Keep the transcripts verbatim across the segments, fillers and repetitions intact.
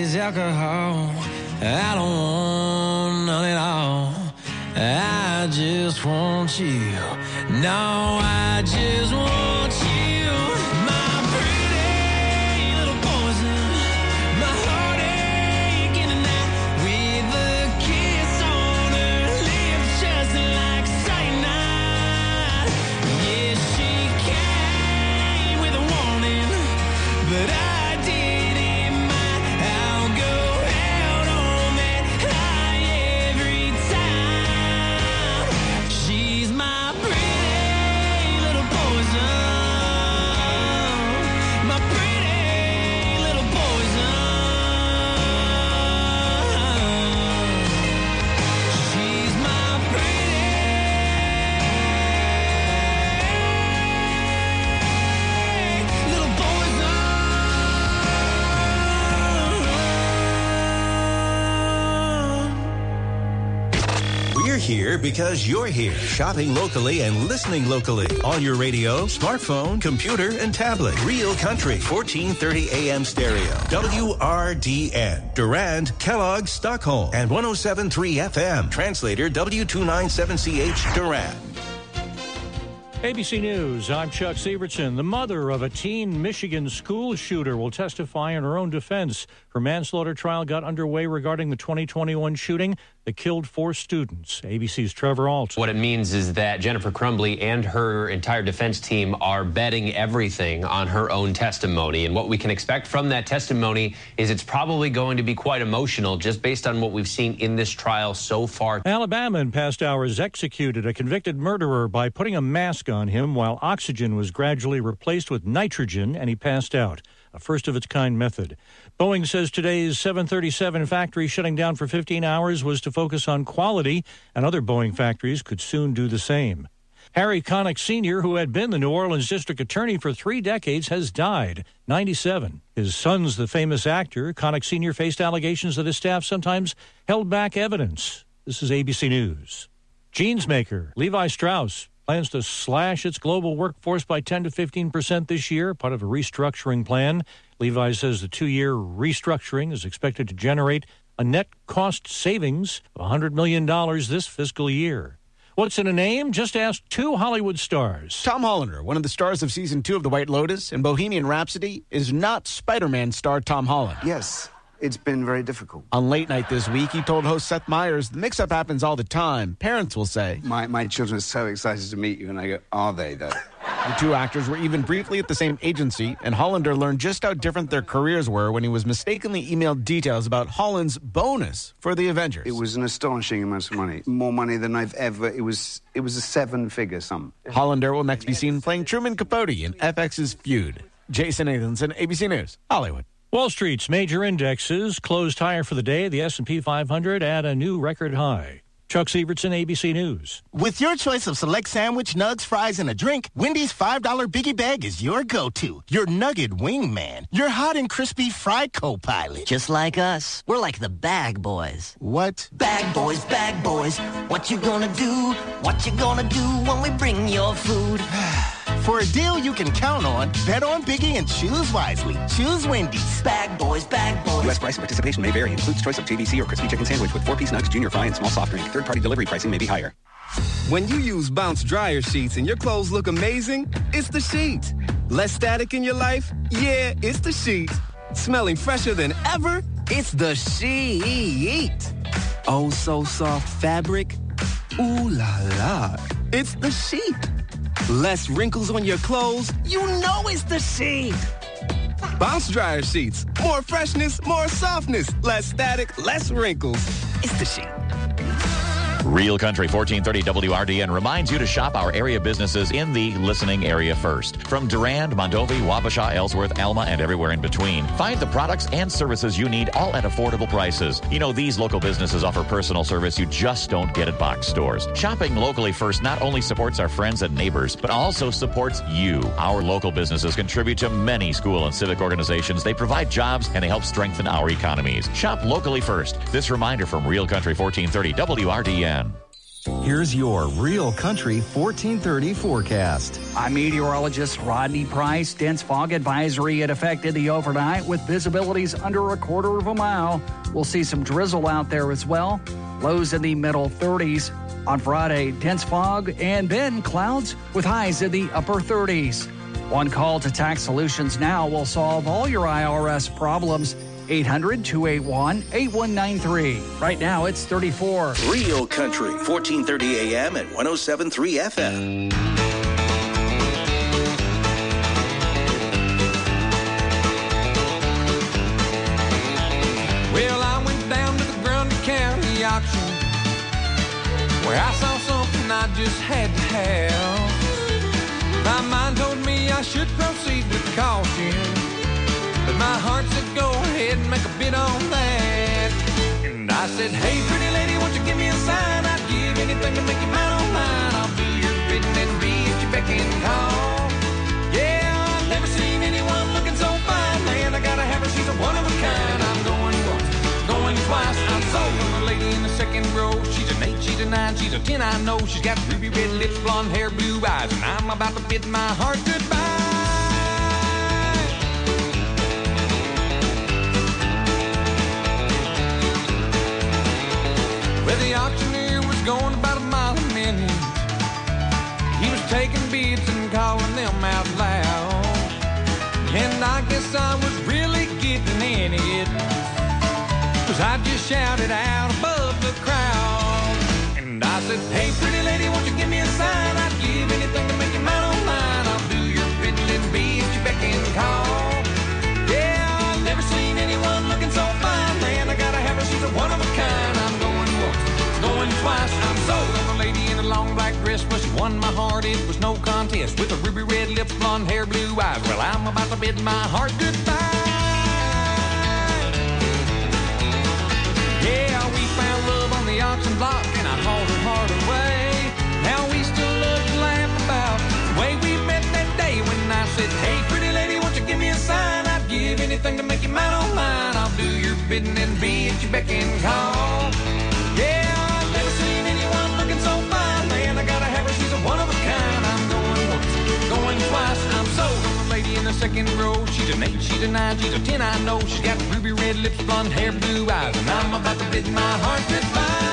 is alcohol. I don't want none at all. I just want you. No, I just want you. My pretty little poison. My heartache in the night. With a kiss on her lips, just like cyanide. Yeah, she came with a warning, but I here because you're here, shopping locally and listening locally on your radio, smartphone, computer, and tablet. Real Country, fourteen thirty A M stereo. W R D N. Durand, Kellogg, Stockholm. And one oh seven point three F M. Translator W two ninety-seven C H, Durand. A B C News, I'm Chuck Sievertson. The mother of a teen Michigan school shooter will testify in her own defense. Her manslaughter trial got underway regarding the twenty twenty-one shooting that killed four students. A B C's Trevor Alt. What it means is that Jennifer Crumbly and her entire defense team are betting everything on her own testimony. And what we can expect from that testimony is it's probably going to be quite emotional just based on what we've seen in this trial so far. Alabama in past hours executed a convicted murderer by putting a mask on him while oxygen was gradually replaced with nitrogen and he passed out. A first-of-its-kind method. Boeing says today's seven thirty-seven factory shutting down for fifteen hours was to focus on quality, and other Boeing factories could soon do the same. Harry Connick Senior, who had been the New Orleans district attorney for three decades, has died, ninety-seven. His son's the famous actor. Connick Senior faced allegations that his staff sometimes held back evidence. This is A B C News. Jeans maker Levi Strauss plans to slash its global workforce by ten to fifteen percent this year, part of a restructuring plan. Levi says the two-year restructuring is expected to generate a net cost savings of one hundred million dollars this fiscal year. What's in a name? Just ask two Hollywood stars. Tom Hollander, one of the stars of season two of The White Lotus and Bohemian Rhapsody, is not Spider-Man star Tom Holland. Yes. It's been very difficult. On Late Night this week, he told host Seth Meyers, the mix-up happens all the time. Parents will say. My my children are so excited to meet you, and I go, are they, though? The two actors were even briefly at the same agency, and Hollander learned just how different their careers were when he was mistakenly emailed details about Holland's bonus for the Avengers. It was an astonishing amount of money. More money than I've ever... It was, it was a seven-figure sum. Hollander will next be seen playing Truman Capote in F X's Feud. Jason Nathanson, A B C News, Hollywood. Wall Street's major indexes closed higher for the day. The S and P five hundred at a new record high. Chuck Sievertson, A B C News. With your choice of select sandwich, nugs, fries, and a drink, Wendy's five dollar Biggie Bag is your go-to. Your nugget wingman. Your hot and crispy fry co-pilot. Just like us. We're like the Bag Boys. What? Bag Boys, Bag Boys. What you gonna do? What you gonna do when we bring your food? For a deal you can count on, bet on Biggie and choose wisely. Choose Wendy's. Bag Boys, Bag Boys. U S price and participation may vary. Includes choice of J B C or crispy chicken sandwich with four-piece nugs, junior fry, and small soft drink. Third-party delivery pricing may be higher. When you use Bounce dryer sheets and your clothes look amazing, it's the sheet. Less static in your life? Yeah, it's the sheet. Smelling fresher than ever? It's the sheet. Oh, so soft fabric? Ooh la la. It's the sheet. Less wrinkles on your clothes? You know it's the sheet. Bounce dryer sheets. More freshness, more softness. Less static, less wrinkles. It's the sheet. Real Country fourteen thirty W R D N reminds you to shop our area businesses in the listening area first. From Durand, Mondovi, Wabasha, Ellsworth, Alma, and everywhere in between. Find the products and services you need all at affordable prices. You know, these local businesses offer personal service you just don't get at box stores. Shopping locally first not only supports our friends and neighbors, but also supports you. Our local businesses contribute to many school and civic organizations. They provide jobs and they help strengthen our economies. Shop locally first. This reminder from Real Country fourteen thirty W R D N. Here's your Real Country fourteen thirty forecast. I'm meteorologist Rodney Price. Dense fog advisory had affected the overnight with visibilities under a quarter of a mile. We'll see some drizzle out there as well. Lows in the middle thirties. On Friday, dense fog and then clouds with highs in the upper thirties. One call to Tax Solutions Now will solve all your I R S problems. eight hundred, two eight one, eight one nine three. Right now, it's thirty-four. Real Country, fourteen thirty A M and one oh seven point three F M. Well, I went down to the Grundy County auction where I saw something I just had to have. My mind told me I should proceed with caution, but my heart said go ahead and make a bid on that. And I said, hey, pretty lady, won't you give me a sign? I'd give anything to make you mine on mine. I'll do your bidding and be at your beck and call. Yeah, I've never seen anyone looking so fine. Man, I gotta have her, she's a one of a kind. I'm going once, going twice. I'm sold on the lady in the second row. She's an eight, she's a nine, she's a ten, I know. She's got ruby red lips, blonde hair, blue eyes, and I'm about to bid my heart goodbye. Well, the auctioneer was going about a mile a minute. He was taking bids and calling them out loud. And I guess I was really getting in it, 'cause I just shouted out above the crowd. And I said, hey, pretty lady, won't you give me a sign? I'd give anything to make you mine on mine. I'll do your bidding and be at your beck and call. Yeah, I've never seen anyone looking so fine. Man, I gotta have her, she's a one of a kind. I'm going once, going twice. I'm sold on a lady in a long black dress. Well, she won my heart, it was no contest. With her ruby red lips, blonde hair, blue eyes. Well, I'm about to bid my heart goodbye. Yeah, we found love on the auction block, and I hauled her heart away. Now we still love to laugh about the way we met that day when I said, hey, pretty lady, won't you give me a sign? I'd give anything to make you mine on mine. I'll do your bidding and be at your beck and call. Yeah, I've never seen anyone looking so fine. Man, I gotta have her, she's a one of a kind. I'm going once, going twice. I'm sold on the lady in the second row. She's an eight, she's a nine, she's a ten, I know. She's got ruby red lips, blonde hair, blue eyes, and I'm about to bid my heart goodbye.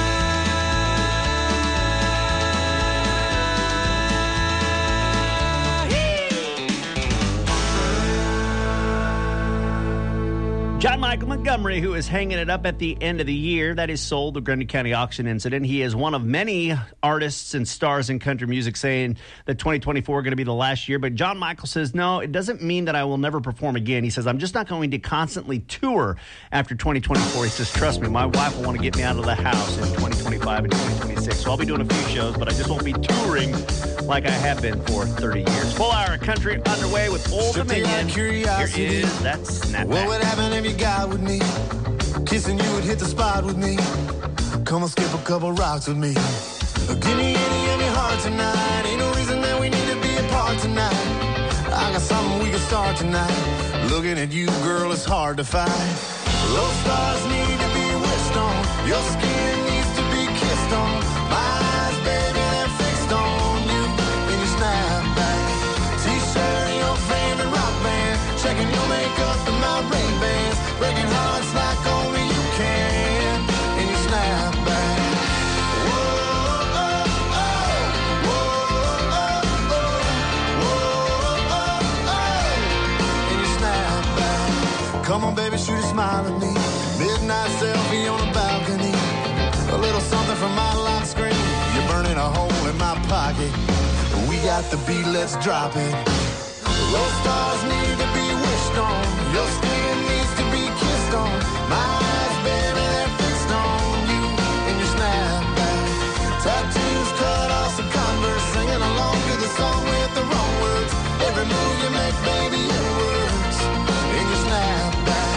John Michael Montgomery, who is hanging it up at the end of the year. That is sold, the Grundy County auction incident. He is one of many artists and stars in country music saying that twenty twenty-four is going to be the last year. But John Michael says, no, it doesn't mean that I will never perform again. He says, I'm just not going to constantly tour after twenty twenty-four. He says, trust me, my wife will want to get me out of the house in twenty twenty-five and twenty twenty-six. So I'll be doing a few shows, but I just won't be touring like I have been for thirty years. Full hour of country underway with Old Dominion. Here is that snapback. What would happen if you got with me? Kissing you would hit the spot with me. Come on, skip a couple rocks with me. Give me any of your heart tonight. Ain't no reason that we need to be apart tonight. I got something we can start tonight. Looking at you, girl, it's hard to find. Those stars need to be wished on. Your skin needs to be kissed on. My eyes, baby, they're fixed on you in your snapback. T-shirt, your favorite rock band. Checking your makeup and my Ray-Bans. Breaking hearts like only you can in your snapback. Whoa, oh, oh. Whoa, oh, oh. Whoa, oh, oh. In your snapback. Come on, baby, shoot a smile at me. Midnight selfie on the balcony. A little something from my lock screen. You're burning a hole in my pocket. We got the beat, let's drop it. Those stars need to be wished on. Your skin needs to be kissed on. My eyes, baby, they're fixed on you in your snapback. Tattoos cut off some Converse, singing along to the song with the wrong words. Every move you make, baby, it works in your snapback.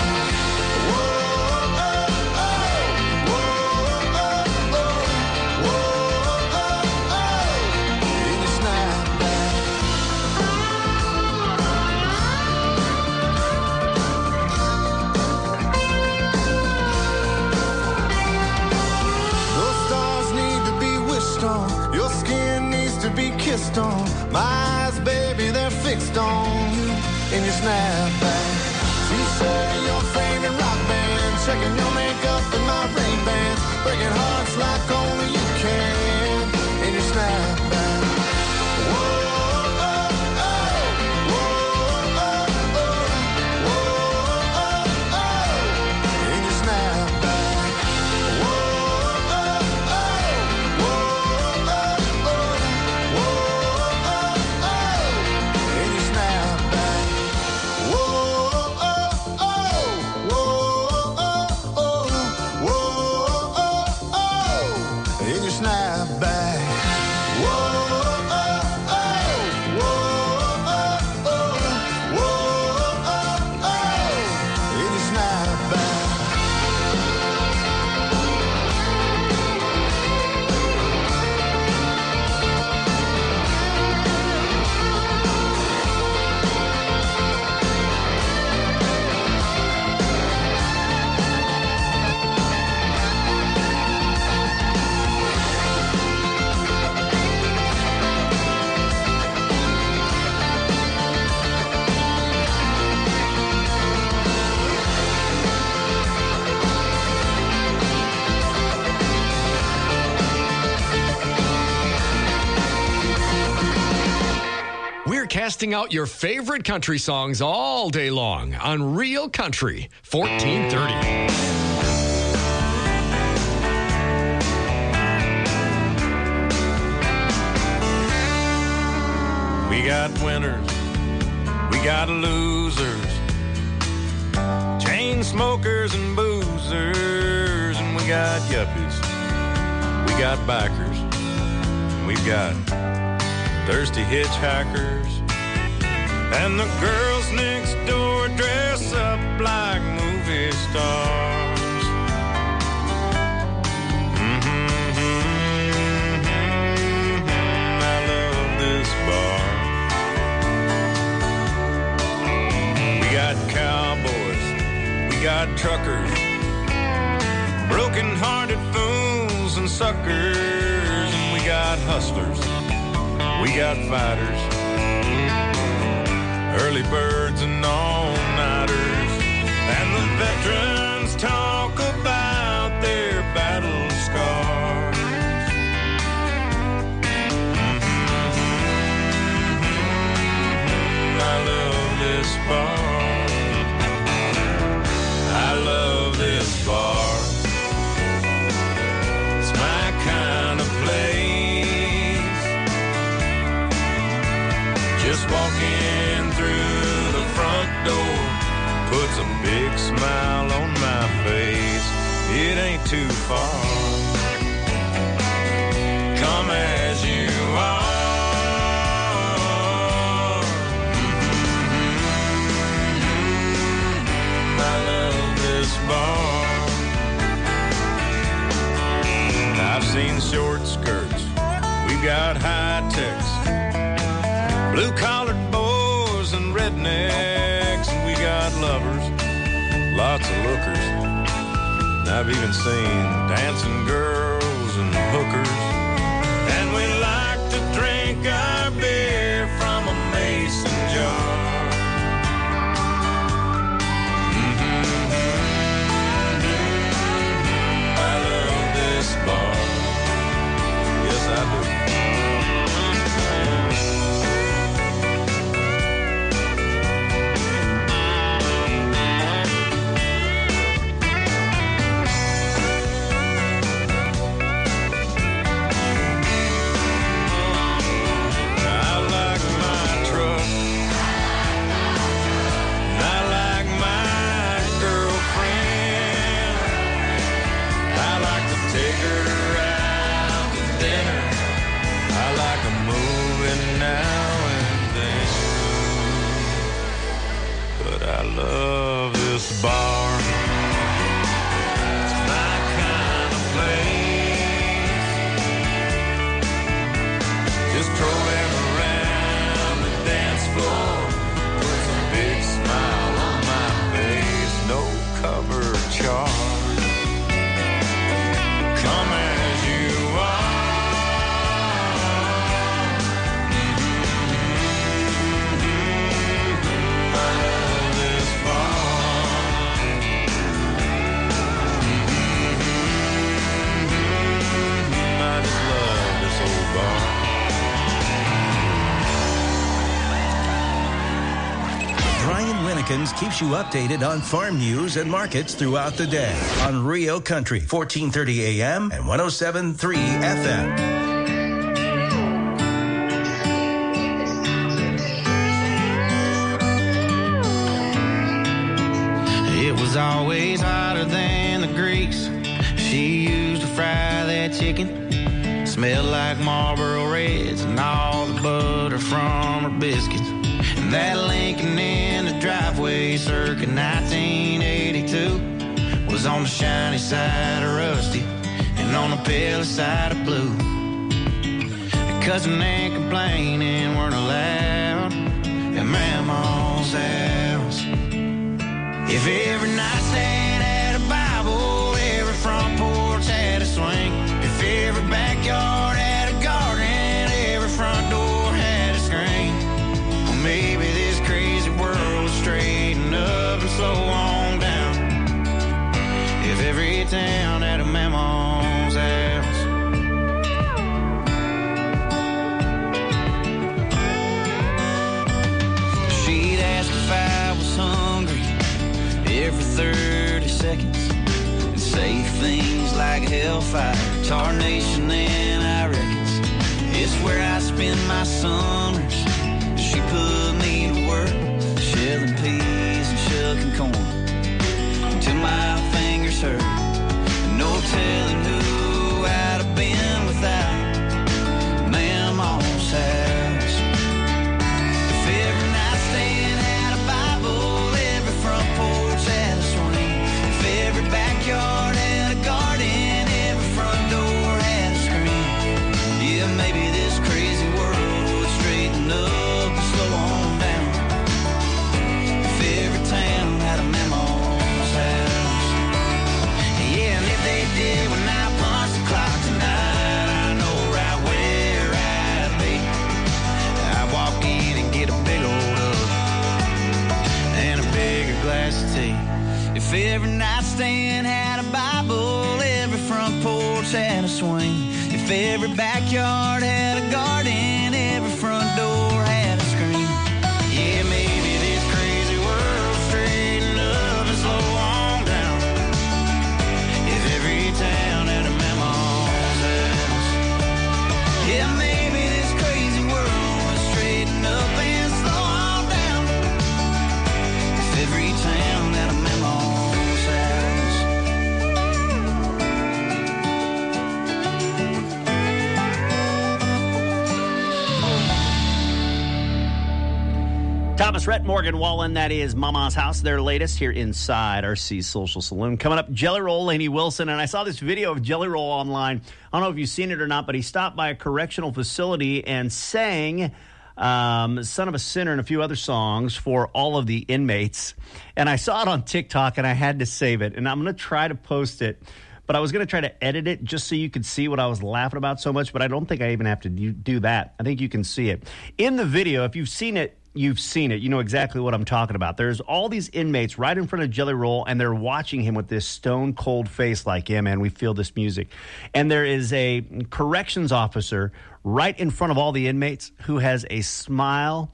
Whoa, oh, oh. Whoa, oh, oh. Whoa, oh, oh. In your snapback. fixed on. My eyes, baby, they're fixed on you in your snapback. T-shirt, your favorite rock band, checking your makeup in my Ray-Ban, breaking hearts like only you can in your snapback. Whoa, oh, oh, whoa, oh, oh, whoa, oh, oh, in your snapback. Whoa, oh, oh, whoa, oh, oh, whoa, oh, oh, in your snapback. Whoa, oh, oh, whoa, oh, oh, whoa, oh, oh, in your snapback. Whoa, oh, oh, whoa, oh, oh, whoa, oh, oh, in your snapback. We're casting out your favorite country songs all day long on Real Country fourteen thirty. We got winners, we got losers, chain smokers and boozers, and we got yuppies, we got bikers, and we've got thirsty hitchhikers, and the girls next door dress up like movie stars. Mm-hmm, mm-hmm, I love this bar. We got cowboys, we got truckers, broken-hearted fools and suckers, and we got hustlers, we got fighters, early birds and all-nighters, and the veterans talk about their battle scars. Mm-hmm. I love this bar. I love this bar. It's my kind of place. Just walking through the front door puts a big smile on my face. It ain't too far. Come as you are. Mm-hmm. I love this bar. I've seen short skirts. We've got high techs, blue-collared boys and rednecks, and we got lovers, lots of lookers. And I've even seen dancing girls and hookers. And we like to drink our beer from a mason jar. Mm-hmm. I love this bar. Yes, I do. seconds keeps you updated on farm news and markets throughout the day on Real Country, fourteen thirty A M and one oh seven point three F M. It was always hotter than the grease she used to fry that chicken. Smelled like Marlboro Reds and all the butter from her biscuits. And that Lincoln in the driveway circa nineteen eighty-two was on the shiny side of rusty and on the pale side of blue. Cousin and complaining weren't allowed at Mama's house. If every nightstand had a Bible, every front porch had a swing. If every backyard had a garden, every front door had a screen. Well, maybe this crazy world would straighten up and slow on down. If every town had a Mama's house. She'd ask if I was hungry every thirty seconds and say things like hellfire, tarnation, and I reckons it's where I spend my summers. She put me to work, shelling peas and shucking corn until my fingers hurt. No telling who I'd have been without Mama's house. If every nightstand had a Bible, every front porch had a swing. If every backyard had a garden, every front door had a screen. Yeah, maybe this crazy world would straighten up and slow on down. If every town had a Mama's house. Yeah, and if they did when I punch the clock tonight, I know right where I'd be. I'd walk in and get a big old hug and a bigger glass of tea. If every nightstand had a Bible, every front porch had a swing. If every backyard had a garden, every front door had a screen. Yeah, maybe this crazy world straighten up and slow on down. If every town had a Mama's house. Yeah, maybe this crazy world would straighten up and slow on down. If every town had a Mama's Thomas Rhett, Morgan Wallen, that is Mama's House, their latest here inside R C Social Saloon. Coming up, Jelly Roll, Lainey Wilson, and I saw this video of Jelly Roll online. I don't know if you've seen it or not, but he stopped by a correctional facility and sang um, Son of a Sinner and a few other songs for all of the inmates. And I saw it on TikTok, and I had to save it, and I'm going to try to post it. But I was going to try to edit it just so you could see what I was laughing about so much, but I don't think I even have to do that. I think you can see it. In the video, if you've seen it, you've seen it. You know exactly what I'm talking about. There's all these inmates right in front of Jelly Roll, and they're watching him with this stone cold face like, yeah, man, we feel this music. And there is a corrections officer right in front of all the inmates who has a smile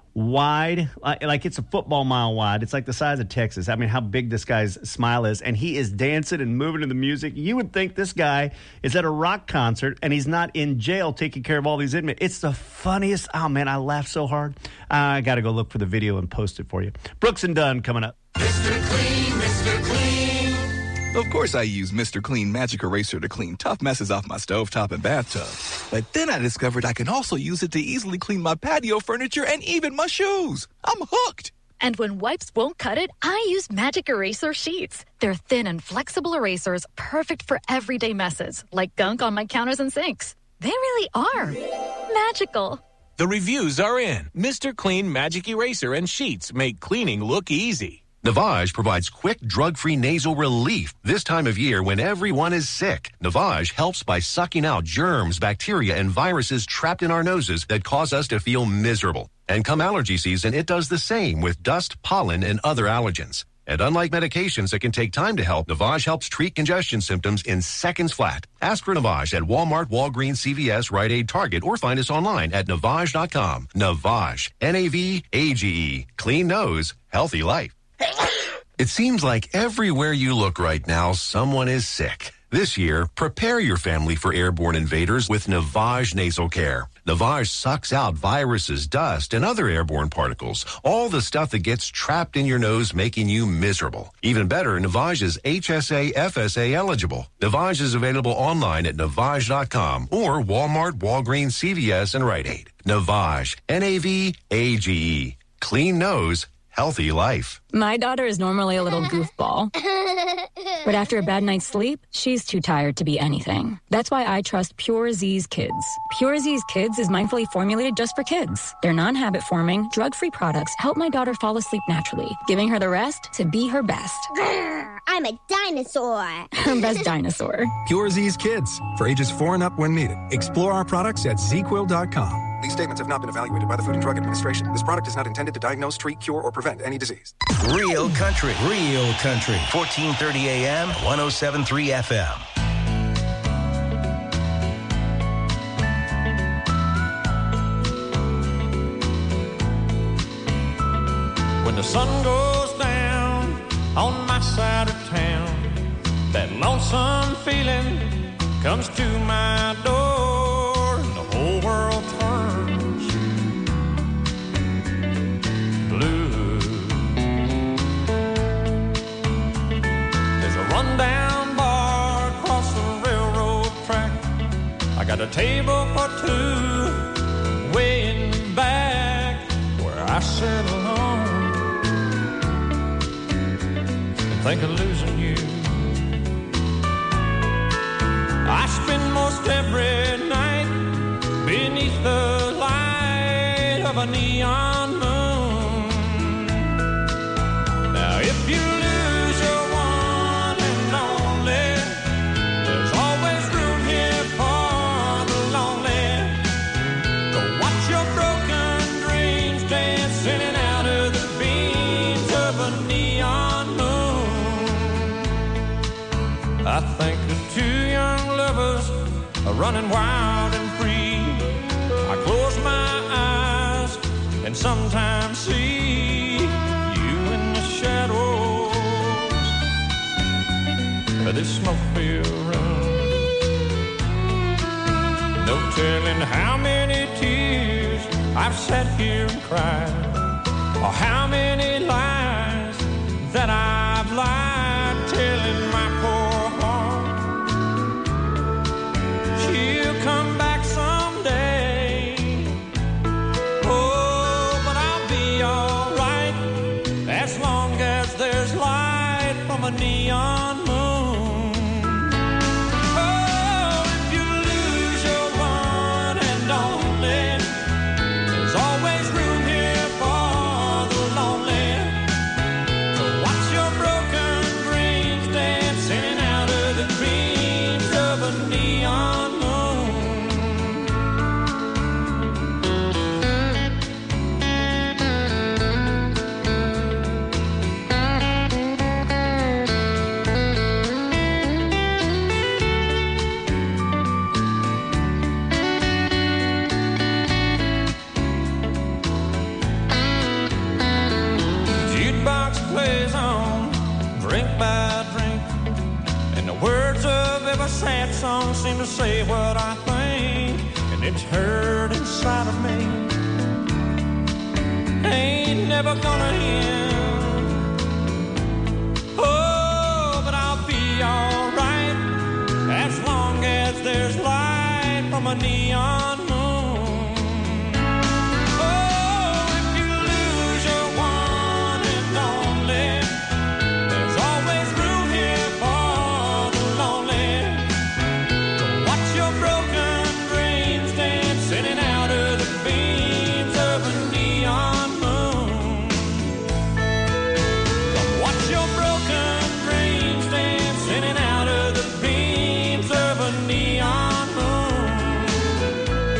wide, like it's a football mile wide. It's like the size of Texas. I mean, how big this guy's smile is. And he is dancing and moving to the music. You would think this guy is at a rock concert and he's not in jail taking care of all these inmates. It's the funniest. Oh, man, I laughed so hard. I got to go look for the video and post it for you. Brooks and Dunn coming up. Mister Clean, Mister Clean. Of course I use Mister Clean Magic Eraser to clean tough messes off my stovetop and bathtub. But then I discovered I can also use it to easily clean my patio furniture and even my shoes. I'm hooked. And when wipes won't cut it, I use Magic Eraser Sheets. They're thin and flexible erasers, perfect for everyday messes, like gunk on my counters and sinks. They really are magical. The reviews are in. Mister Clean Magic Eraser and Sheets make cleaning look easy. Navage provides quick, drug-free nasal relief this time of year when everyone is sick. Navage helps by sucking out germs, bacteria, and viruses trapped in our noses that cause us to feel miserable. And come allergy season, it does the same with dust, pollen, and other allergens. And unlike medications that can take time to help, Navage helps treat congestion symptoms in seconds flat. Ask for Navage at Walmart, Walgreens, C V S, Rite Aid, Target, or find us online at Navage dot com. Navage, N A V A G E. Clean nose, healthy life. It seems like everywhere you look right now, someone is sick. This year, prepare your family for airborne invaders with Navage Nasal Care. Navage sucks out viruses, dust, and other airborne particles, all the stuff that gets trapped in your nose, making you miserable. Even better, Navage is H S A F S A eligible. Navage is available online at navage dot com or Walmart, Walgreens, C V S, and Rite Aid. Navage, N A V A G E. Clean nose, healthy life. My daughter is normally a little goofball, but after a bad night's sleep, she's too tired to be anything. That's why I trust Pure Z's Kids. Pure Z's Kids is mindfully formulated just for kids. Their non-habit forming, drug-free products help my daughter fall asleep naturally, giving her the rest to be her best. I'm a dinosaur. Her best dinosaur. Pure Z's Kids, for ages four and up when needed. Explore our products at z quill dot com. These statements have not been evaluated by the Food and Drug Administration. This product is not intended to diagnose, treat, cure, or prevent any disease. Real country, real country. fourteen thirty A M, one oh seven point three F M. When the sun goes down on my side of town, that lonesome feeling comes to my door, and the whole world turns blue. There's a rundown bar across the railroad track. I got a table for two way in the back where I sit alone and think of losing you. I spend most every night beneath the light of a neon moon. Now if you lose your one and only, there's always room here for the lonely. To watch your broken dreams dance in and out of the beams of a neon moon. I think of two young lovers are running wild and free. I close my eyes and sometimes see you in the shadows of this smoke-filled room. No telling how many tears I've sat here and cried, or how many lies that I've lied, telling my poor heart she'll come back someday. Oh, but I'll be all right as long as there's light from a neon moon. Oh, if you lose your one and only, there's always room here for the lonely. So watch your broken dreams dance in and out of the dreams of a neon moon. Jukebox plays on, drink by drink, and the words of every sad song seem to say what I think, and it's hurt inside of me. Ain't never gonna end. Oh, but I'll be alright as long as there's light from a neon moon. Oh, if you lose your one and only, there's always room here for the lonely. So watch your broken dreams dance in and out of the beams of a neon moon. So watch your broken dreams dance in and out of the beams of a neon moon.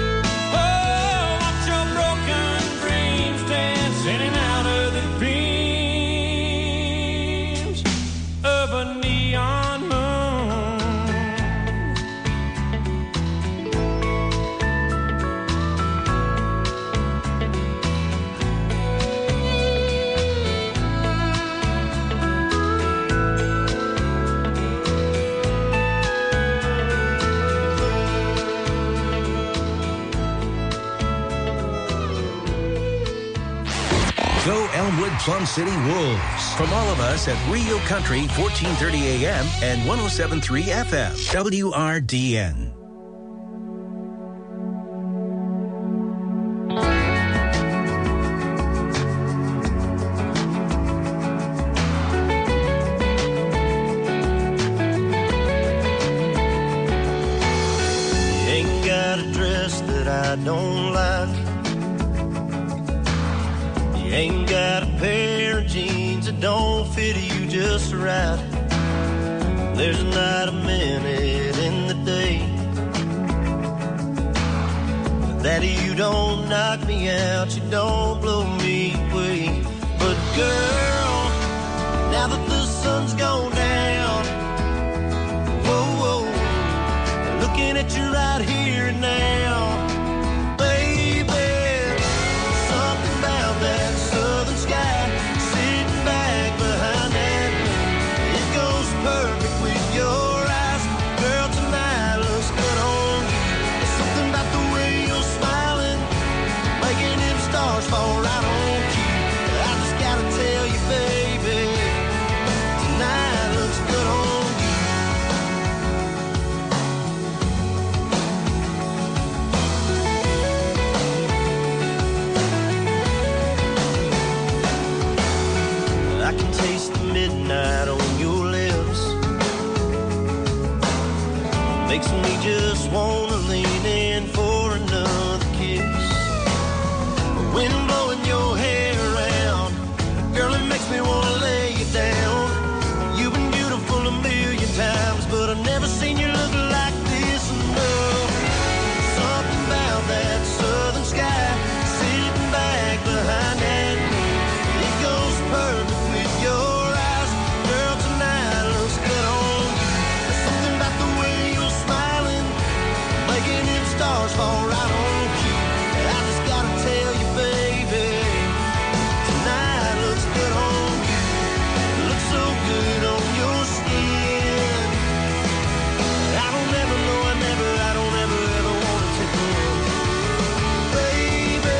Elmwood Plum City Wolves. From all of us at Real Country, fourteen thirty A M and one oh seven point three F M, W R D N. I don't like. You ain't got a pair of jeans that don't fit you just right. There's not a minute in the day that you don't knock me out, you don't blow me away. But girl, now that the sun's gone down, whoa, whoa, looking at you right here and now. Fall right on cue. I just gotta tell you, baby, tonight looks good on you. I can taste the midnight on your lips. Makes me just wanna lean in for another kiss. Wind blowing your hair around, girl, it makes me want to lay you down. You've been beautiful a million times, but I've never seen you look like this enough. Something about that southern sky, sitting back behind that moon. It goes perfect with your eyes, girl, tonight looks good on you. There's something about the way you're smiling, making them stars fall right on cue. I just gotta tell you, baby, tonight looks good on you. Looks so good on your skin. I don't ever know, I never, I don't ever, ever want to take a look, baby.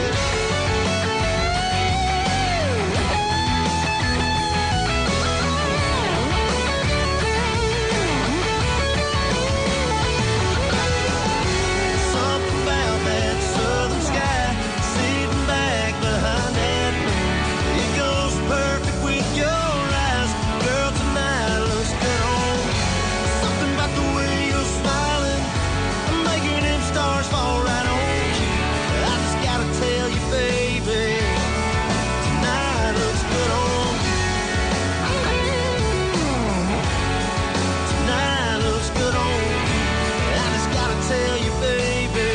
Something about that southern sky, sitting back behind that moon. It goes perfect with your eyes, girl, tonight looks good on you. Something about the way you're smiling, making them stars fall right on you. I just gotta tell you, baby, tonight looks good on you. Tonight looks good on you. I just gotta tell you, baby.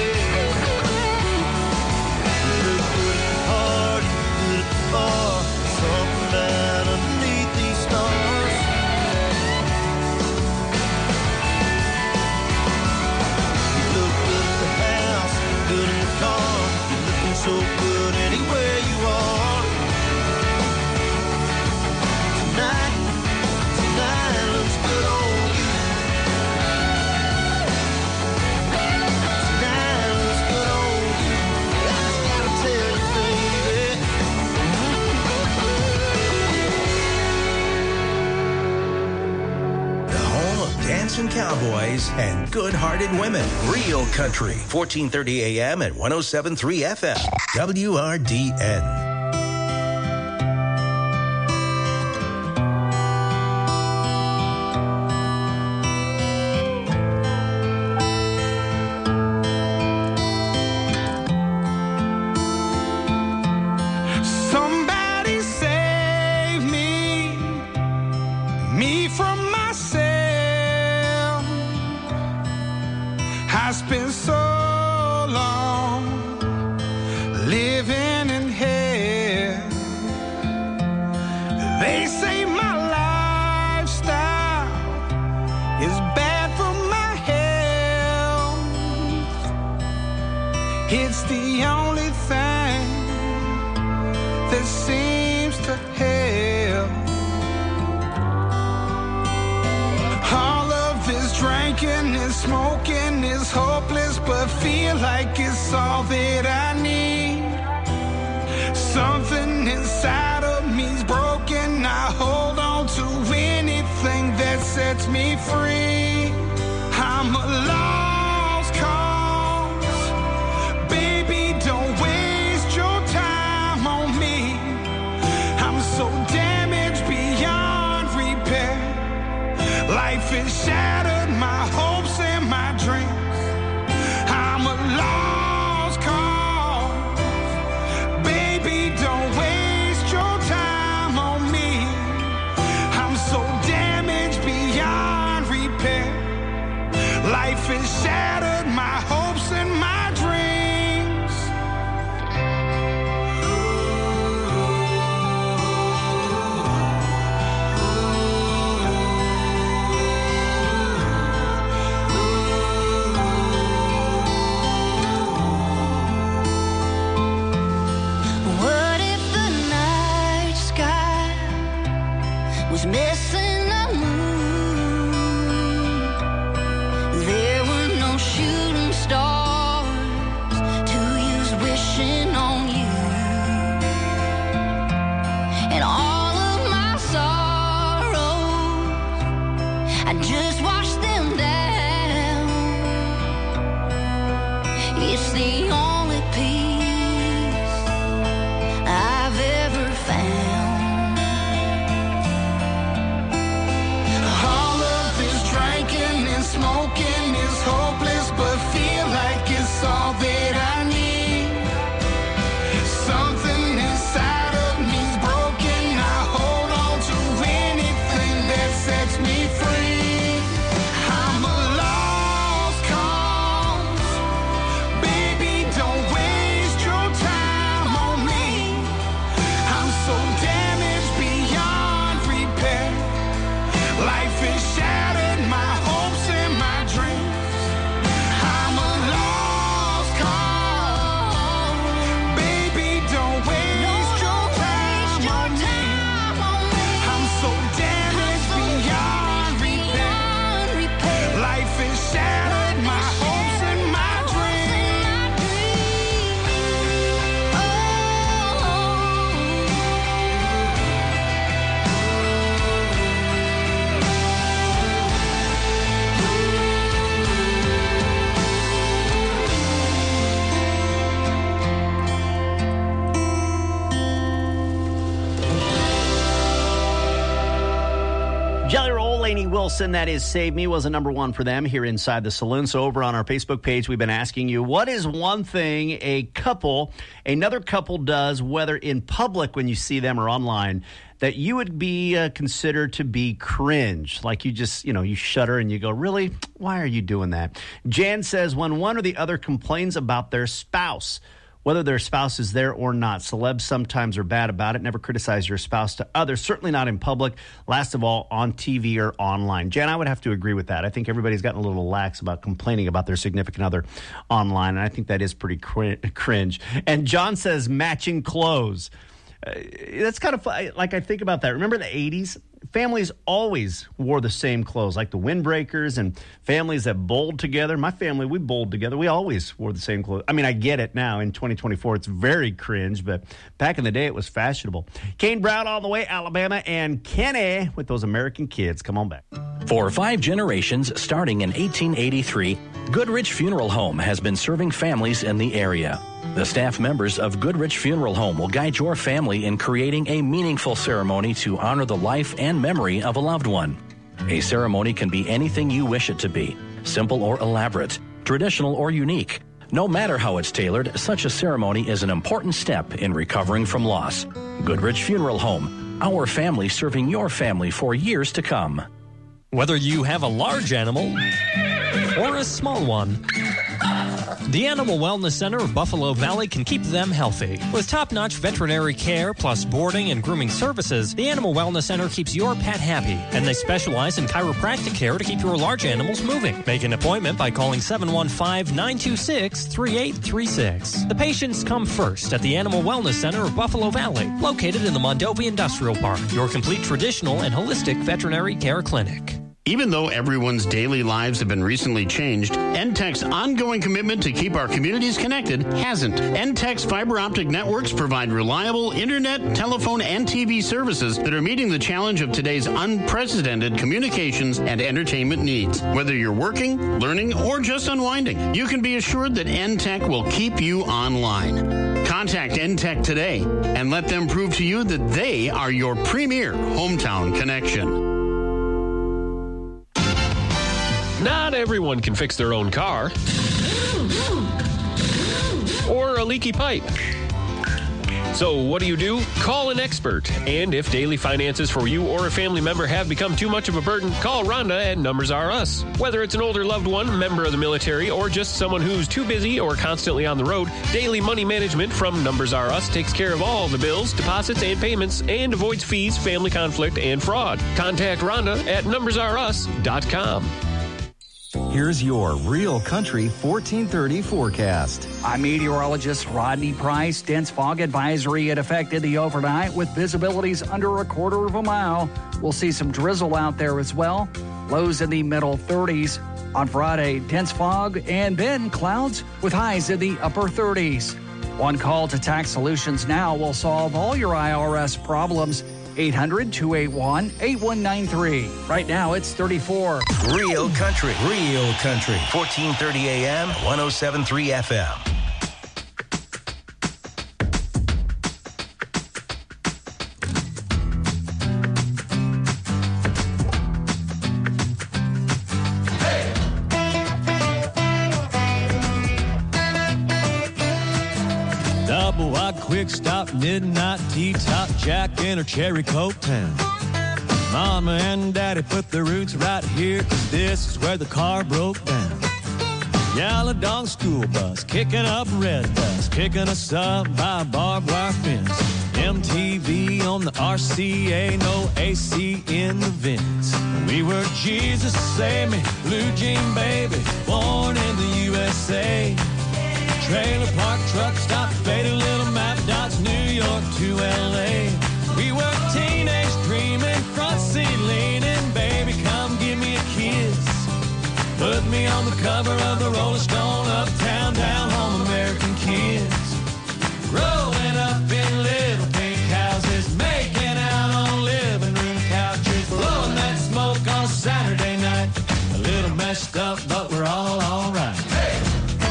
You look good at the party, you look good at the bar. Something about underneath these stars. You look good at the house, good in the car. You're looking so good anywhere you are. Tonight, tonight looks good on you. Tonight looks good on you. I just gotta tell you, baby. The home of dancing cowboys and good-hearted women. Real Country, fourteen thirty A M and one oh seven point three F M, W R D N. Somebody save me, me from myself. I spent so long living in hell. They say my lifestyle is bad for my health. It's the only thing that seems to help. All of this drinking and smoking is hopeless, but feel like it's all that I need. So Something inside of me's broken. I hold on to anything that sets me free. I'm a lost cause. Baby, don't waste your time on me. I'm so damaged beyond repair. Life is shattered, my hopes and my dreams. I'm a lost cause. Baby, don't waste your time on me. I'm so damaged beyond repair. Life is shattered, my hopes and my dreams. What if the night sky was missing a moon? There were no shooting stars to use wishing on you. And all of my sorrows, I just washed them down. It's the only peace I've ever found. All of this drinking and smoking is hopeless, but feel like it's all that I need. Something inside of me's broken. I hold on to anything that sets me free. I'm a lost cause. Baby, don't waste your time on me. I'm so damaged beyond repair. Life is shattered, my hopes and my dreams. I'm a lost cause. Baby, don't waste your time on me. I'm so damaged beyond repair. Life is shattered, my hopes and my dreams. Jelly Roll, Lainey Wilson, that is Save Me, was a number one for them here inside the saloon. So over on our Facebook page, we've been asking you, what is one thing a couple, another couple does, whether in public when you see them or online, that you would be uh, considered to be cringe? Like you just, you know, you shudder and you go, really? Why are you doing that? Jan says, when one or the other complains about their spouse, whether their spouse is there or not. Celebs sometimes are bad about it. Never criticize your spouse to others, certainly not in public. Last of all, on T V or online. Jan, I would have to agree with that. I think everybody's gotten a little lax about complaining about their significant other online, and I think that is pretty cr- cringe. And John says matching clothes. Uh, that's kind of fun. Like, I think about that. Remember the eighties? Families always wore the same clothes, like the windbreakers, and families that bowled together. My family, we bowled together. We always wore the same clothes. I mean, I get it now in twenty twenty-four. It's very cringe, but back in the day, it was fashionable. Kane Brown all the way, Alabama, and Kenny with those American kids. Come on back. For five generations, starting in eighteen eighty-three, Goodrich Funeral Home has been serving families in the area. The staff members of Goodrich Funeral Home will guide your family in creating a meaningful ceremony to honor the life and memory of a loved one. A ceremony can be anything you wish it to be, simple or elaborate, traditional or unique. No matter how it's tailored, such a ceremony is an important step in recovering from loss. Goodrich Funeral Home, our family serving your family for years to come. Whether you have a large animal or a small one, the Animal Wellness Center of Buffalo Valley can keep them healthy. With top-notch veterinary care plus boarding and grooming services, the Animal Wellness Center keeps your pet happy, and they specialize in chiropractic care to keep your large animals moving. Make an appointment by calling seven one five, nine two six, three eight three six. The patients come first at the Animal Wellness Center of Buffalo Valley, located in the Mondovi Industrial Park, your complete traditional and holistic veterinary care clinic. Even though everyone's daily lives have been recently changed, N T E C's ongoing commitment to keep our communities connected hasn't. N T E C's fiber optic networks provide reliable internet, telephone, and T V services that are meeting the challenge of today's unprecedented communications and entertainment needs. Whether you're working, learning, or just unwinding, you can be assured that N T E C will keep you online. Contact N T E C today and let them prove to you that they are your premier hometown connection. Not everyone can fix their own car or a leaky pipe. So what do you do? Call an expert. And if daily finances for you or a family member have become too much of a burden, call Rhonda at Numbers R Us. Whether it's an older loved one, member of the military, or just someone who's too busy or constantly on the road, Daily Money Management from Numbers R Us takes care of all the bills, deposits, and payments and avoids fees, family conflict, and fraud. Contact Rhonda at numbers r us dot com. Here's your Real Country fourteen thirty forecast. I'm meteorologist Rodney Price. Dense fog advisory had affected the overnight with visibilities under a quarter of a mile. We'll see some drizzle out there as well. Lows in the middle thirties. On Friday, dense fog and then clouds with highs in the upper thirties. One call to Tax Solutions Now will solve all your I R S problems. eight hundred, two eight one, eight one nine three. Right now, it's thirty-four. Real Country. Real Country. fourteen thirty A M, one oh seven point three F M. Double wide quick stop, midnight T-top, Jack in her cherry coke town. Mama and Daddy put the roots right here, 'cause this is where the car broke down. Yellow dog school bus, kicking up red dust, kicking us up by a barbed wire fence. M T V on the R C A, no A C in the vents. We were Jesus Save Me, blue jean baby, born in the U S A. Trailer park, truck stop, faded little map dots, New York to L A. We were teenage dreaming, front seat leaning, baby, come give me a kiss. Put me on the cover of the Rolling Stone, uptown, down home, American kids. Growing up in little pink houses, making out on living room couches, blowing that smoke on a Saturday night. A little messed up, but we're all all right. Hey!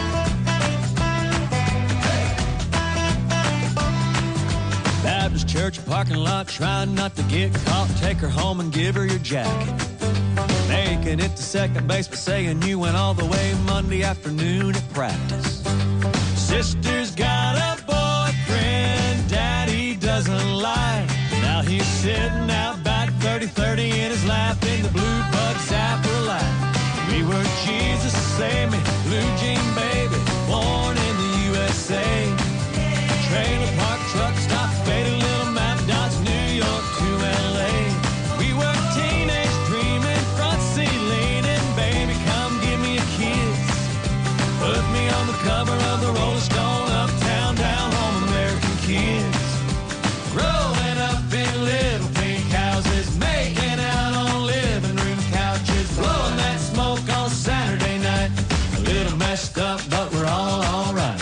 Baptist church parking lot, trying not to get caught. Take her home and give her your jacket. Making it to second base, but saying you went all the way Monday afternoon at practice. Sister's got a boyfriend Daddy doesn't like. Now he's sitting out back, thirty thirty in his lap, in the blue bug zapper light. We were Jesus Save Me, blue jean baby, born in the U S A. Trailer park, truck stop, faded little map dots, New York to L A. We were teenage dreaming, front seat leaning, baby, come give me a kiss. Put me on the cover of the Rolling Stone, uptown, down home, American kids. Growing up in little pink houses, making out on living room couches, blowing that smoke on Saturday night. A little messed up, but we're all all right.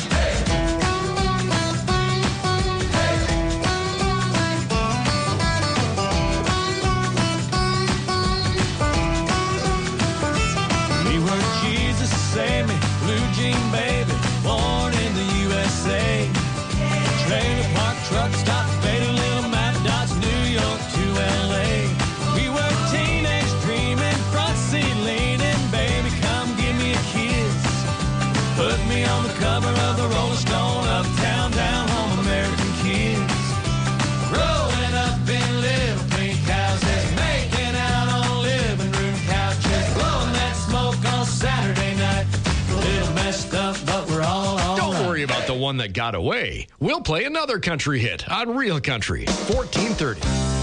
Save me, blue jean baby, born in the U S A. Trailer park, truck stop, faded little map dots, New York to L A. We were teenage dreaming, front seat leaning, baby, come give me a kiss. Put me on the cover of the Rolling Stone, uptown, down home, American kids. Growing up in little pink houses, making out on living room couches, blowing that smoke on Saturday night. Messed up, but we're all, all Don't right. worry about the one that got away. We'll play another country hit on Real Country, fourteen thirty.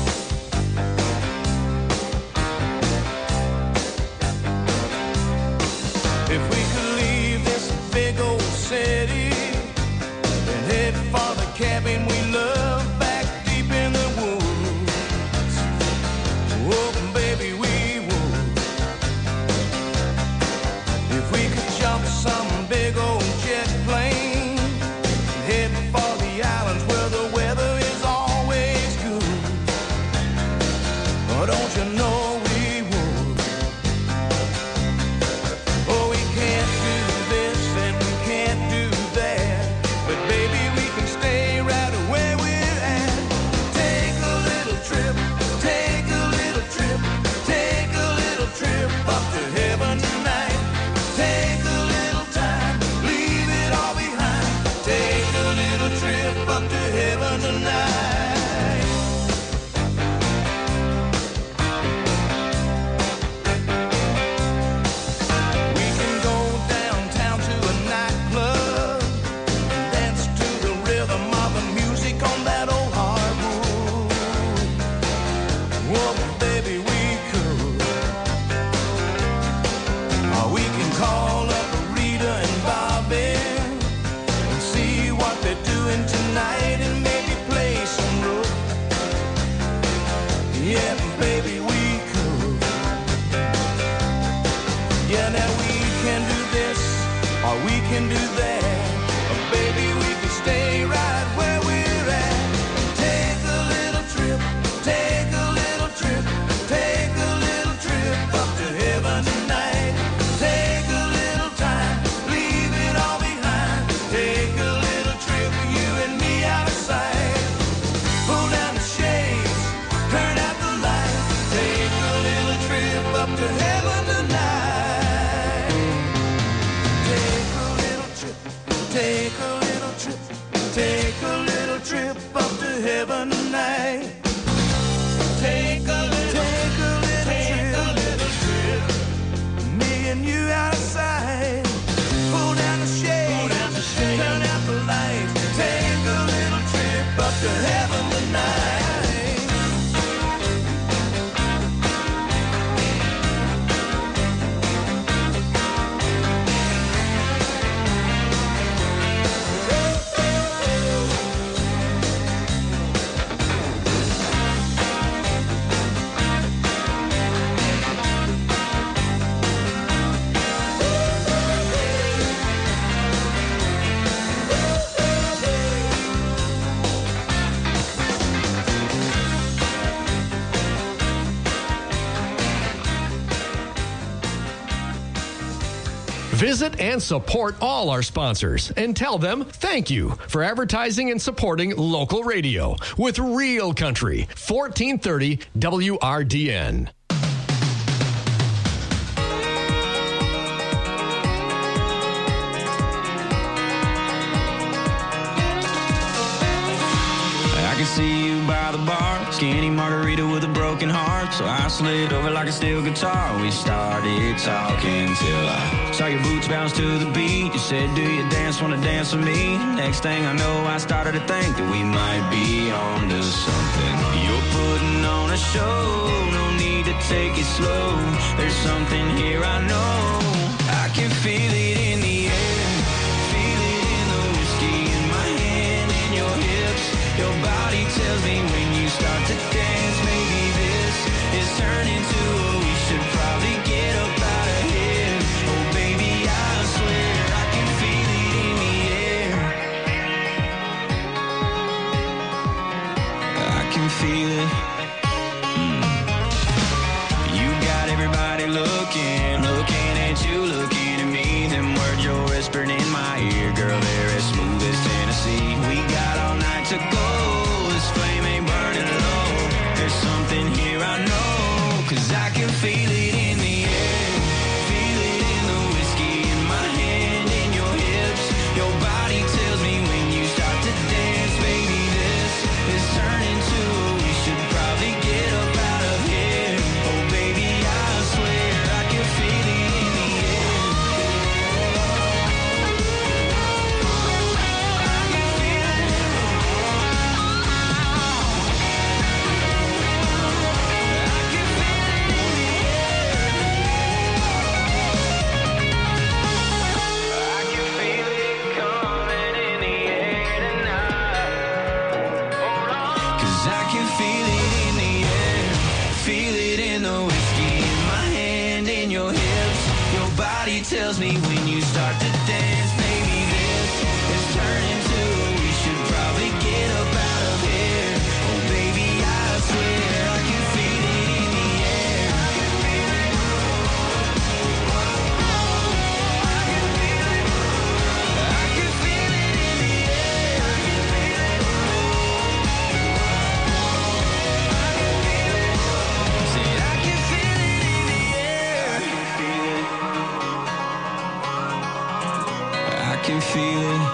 If we could leave this big old city and head for the cabin we love back deep in the woods, oh, baby, we would. Yeah, now we can do this, or we can do that. But baby, we can stay right where we're at. Take a little trip, take a little trip, take a little trip up to heaven tonight. Take a little time, leave it all behind. Take a little trip, you and me out of sight. Pull down the shades, turn out the lights. Take a little trip up to heaven tonight. Take a little trip, take a little trip, take a little trip up to heaven tonight. Take a little, take a little, take a little trip, me and you out of sight. Pull down the shades, turn out the lights. Take a little trip up to heaven tonight. Visit and support all our sponsors and tell them thank you for advertising and supporting local radio with Real Country, fourteen thirty W R D N. I can see you by the bar, skinny margarita with a broken heart. So I slid over like a steel guitar. We started talking till I saw your boots bounce to the beat. You said, do you dance, wanna dance with me? Next thing I know, I started to think that we might be on to something. You're putting on a show, no need to take it slow. There's something here I know. I can feel it in the air, feel it in the whiskey in my hand and your hips. Your body tells me when you start to dance, maybe this is turning to a we should probably get up out of here. Oh baby, I swear I can feel it in the air. I can feel it. Mm. You got everybody looking, looking at you, looking at me. Them words you're whispering in my ear, girl, they're as smooth as Tennessee. We got all night to go. This flame ain't burning low. There's something here I know, 'cause I can feel it in the air, feel it in the whiskey in my hand and your hips. Your body tells me when you start to dance, baby, this is turning to we should probably get up out of here. Oh baby, I swear I can feel it in the air. Tells me when you start to dance, maybe this is turning to we should probably get up out of here. Oh baby, I swear I can feel it in the air. I can feel it. I can feel it. I can feel it in the air. I can feel it. I can feel it. Said I can feel it in the air. I can feel it. I can feel it.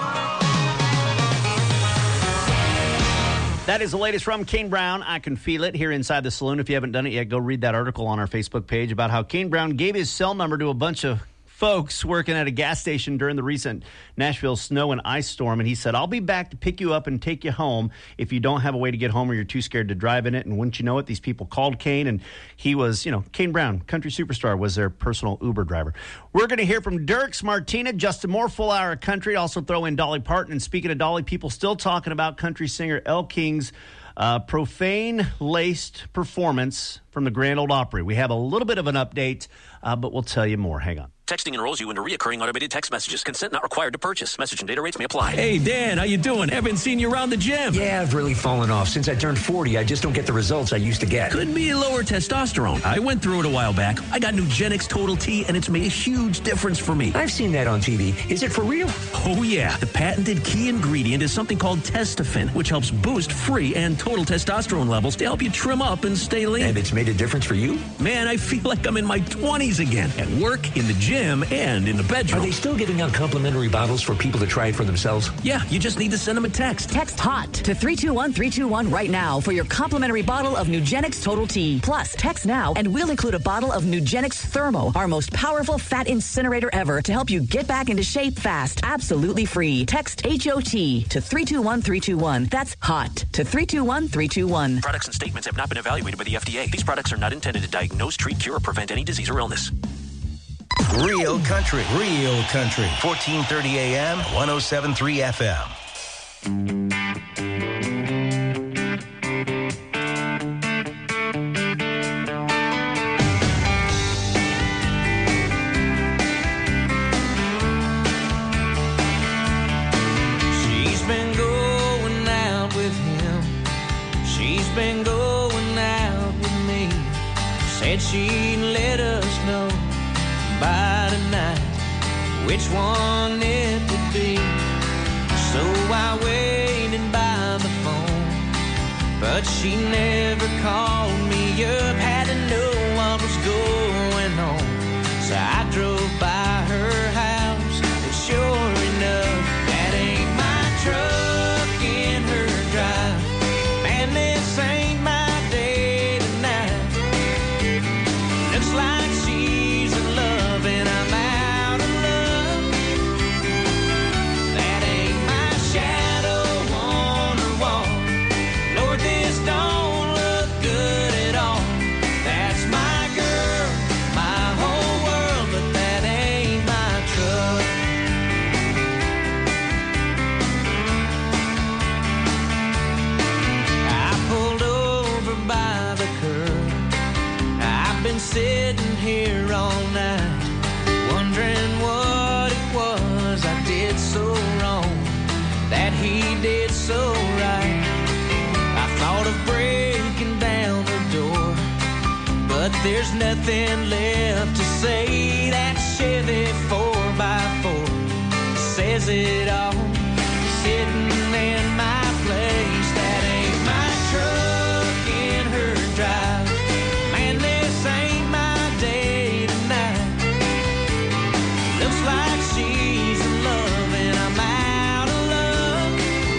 That is the latest from Kane Brown. I Can Feel It here inside the saloon. If you haven't done it yet, go read that article on our Facebook page about how Kane Brown gave his cell number to a bunch of folks working at a gas station during the recent Nashville snow and ice storm. And he said, I'll be back to pick you up and take you home if you don't have a way to get home or you're too scared to drive in it. And wouldn't you know it, these people called Kane, and he was, you know, Kane Brown, country superstar, was their personal Uber driver. We're going to hear from Dirks, Martina, Justin Moore, full hour of country. Also throw in Dolly Parton. And speaking of Dolly, people still talking about country singer Elle King's Uh, profane-laced performance from the Grand Ole Opry. We have a little bit of an update uh, but we'll tell you more. Hang on. Texting enrolls you into reoccurring automated text messages. Consent not required to purchase. Message and data rates may apply. Hey, Dan, how you doing? Haven't seen you around the gym. Yeah, I've really fallen off. Since I turned forty, I just don't get the results I used to get. Could be lower testosterone. I went through it a while back. I got Nugenix Total T, and it's made a huge difference for me. I've seen that on T V. Is it for real? Oh, yeah. The patented key ingredient is something called Testofen, which helps boost free and total testosterone levels to help you trim up and stay lean. And it's made a difference for you? Man, I feel like I'm in my twenties again. At work, in the gym, and in the bedroom. Are they still giving out complimentary bottles for people to try it for themselves? Yeah, you just need to send them a text. Text HOT to three two one three two one right now for your complimentary bottle of Nugenix Total T. Plus, text now and we'll include a bottle of Nugenix Thermo, our most powerful fat incinerator ever, to help you get back into shape fast. Absolutely free. Text H O T to three two one three two one. That's HOT to three two one three two one. Products and statements have not been evaluated by the F D A. These products are not intended to diagnose, treat, cure, or prevent any disease or illness. Real country, real country. fourteen thirty A M, one oh seven point three F M. She's been going out with him. She's been going out with me. Said she'd let us know by tonight which one it would be. So I waited by the phone, but she never called me up. Had to know what was going on, so I drove by her house, and sure enough, that ain't my truck in her drive. Man, this ain't my day tonight. Looks like she's in love and I'm out of love. That ain't my shadow on her wall. Lord, this don't look good at all. That's my girl, my whole world, but that ain't my truck. I pulled over by the curb. I've been sitting here all night, wondering what it was I did so wrong, that he did so right. I thought of breaking down the door, but there's nothing left to say. That Chevy four by four says it all, sitting in my place. That ain't my truck in her drive. Man, this ain't my day tonight. Looks like she's in love and I'm out of love.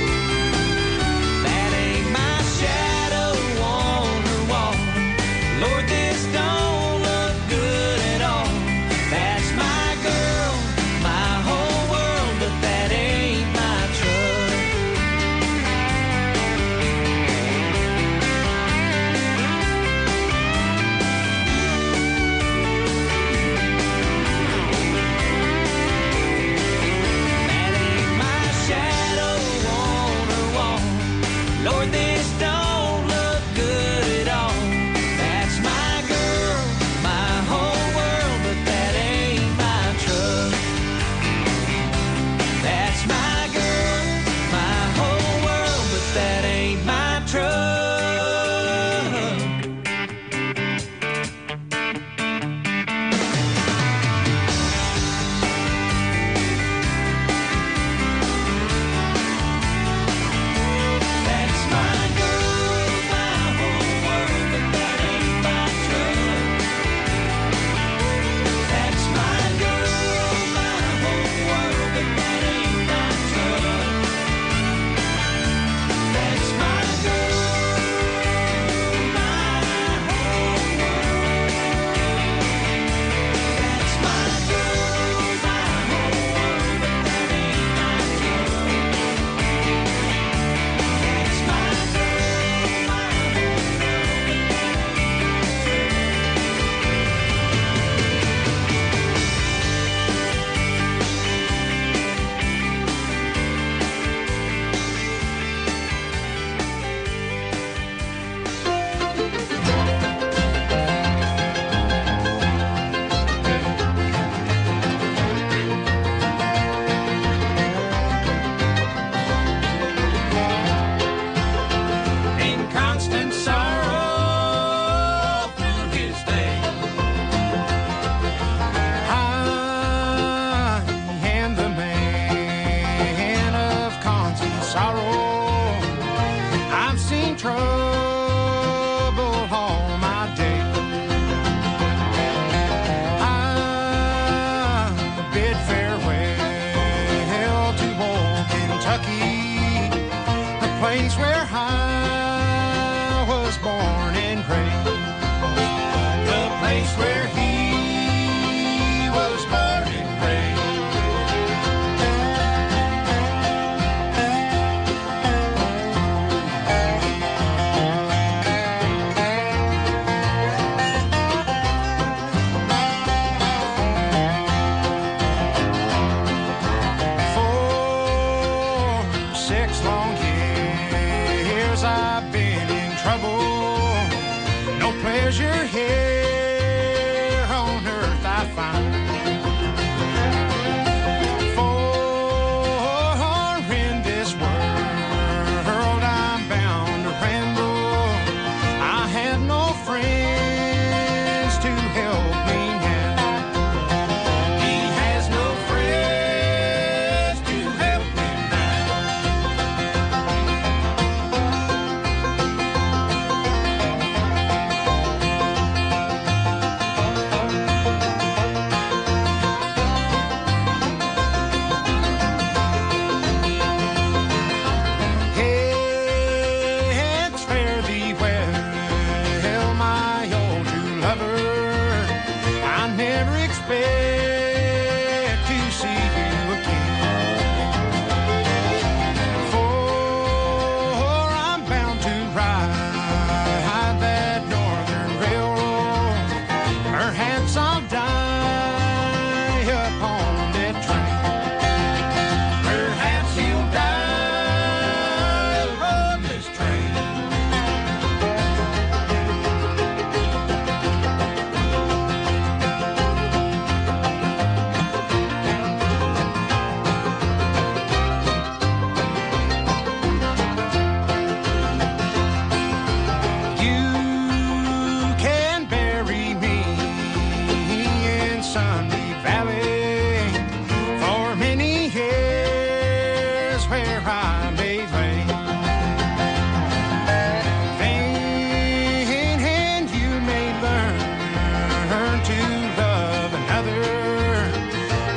That ain't my shadow on her wall. Lord, this don't look good at all. That's my girl, my whole world, but that ain't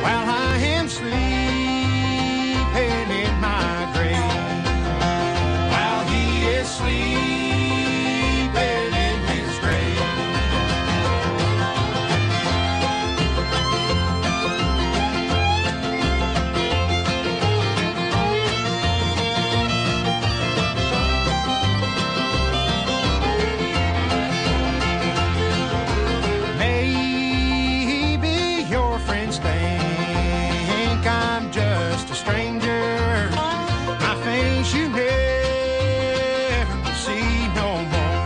while I am sleeping in my grave. While he is sleeping in his grave. Maybe your friends think I'm just a stranger. My face you never see no more.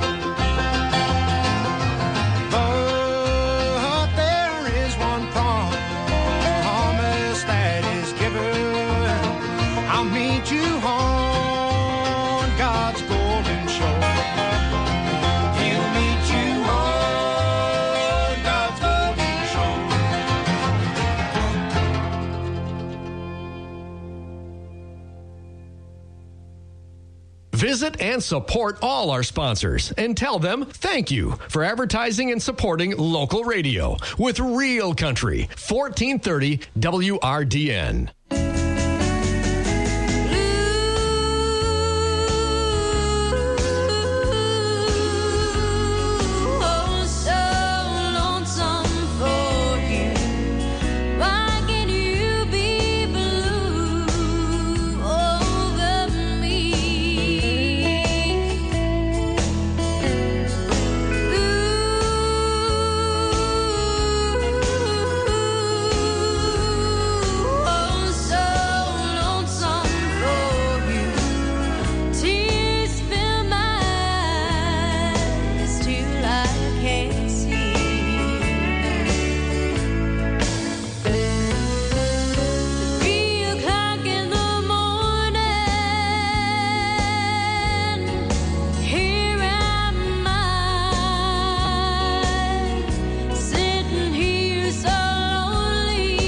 But there is one promise that is given. I'll meet you on God's golden shore. He'll meet you on God's golden shore. Visit and support all our sponsors and tell them thank you for advertising and supporting local radio with Real Country, fourteen thirty W R D N. Oh, so lonesome for you. Why can't you be blue over me? Oh, so lonesome for you. Tears fill my eyes till I can't see. Three o'clock in the morning, here am I, sitting here so lonely,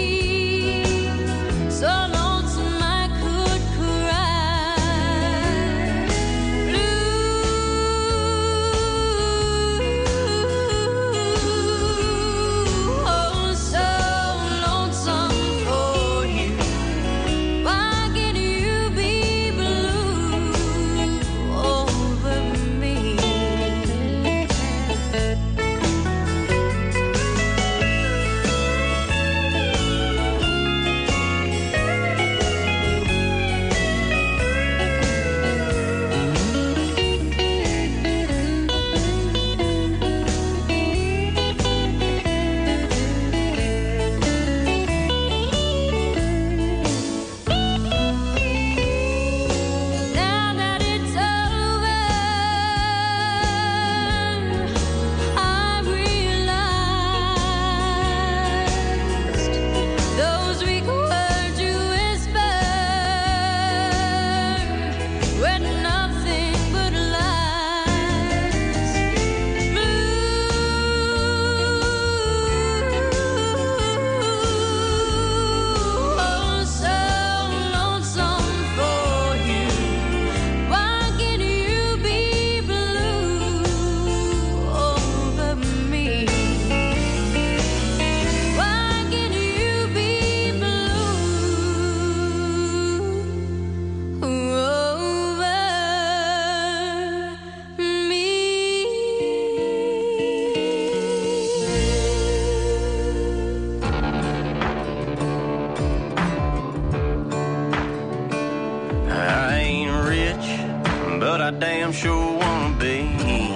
so lonesome I could cry. Blue, oh, so lonesome for you. Why can't you be blue over me? Now that it's over, I realized those weak words you whispered were nothing but lies. Blue, oh, so lonesome for you. Why can't you be blue over me? Why can't you be blue over I ain't rich, but I damn sure wanna be.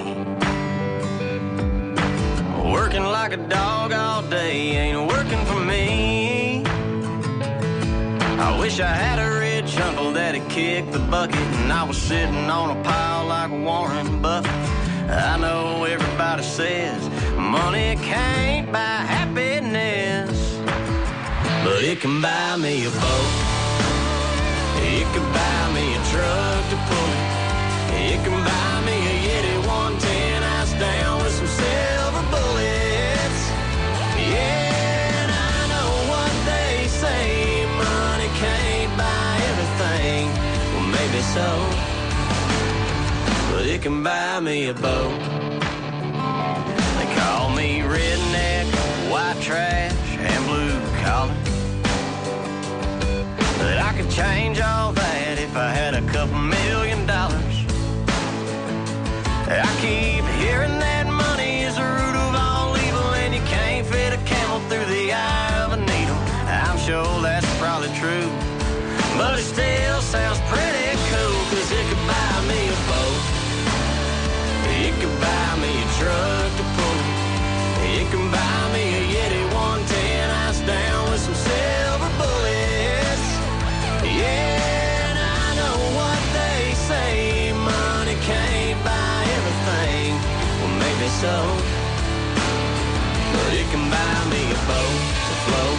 Working like a dog all day ain't working for me. I wish I had a rich uncle that'd kick the bucket and I was sitting on a pile like Warren Buffett. I know everybody says money can't buy happiness, but it can buy me a boat. It could buy me a truck to pull it. It can buy me a Yeti one ten ice down with some silver bullets. Yeah, and I know what they say, money can't buy everything. Well, maybe so, but it can buy me a boat. They call me redneck, white trash, and blue collar. show, that's probably true. But it still sounds pretty cool, cause it could buy me a boat. It could buy me a truck to pull. It can buy me a Yeti one ten ice down with some silver bullets. Yeah, and I know what they say, money can't buy everything. Well, maybe so, but it can buy me a boat.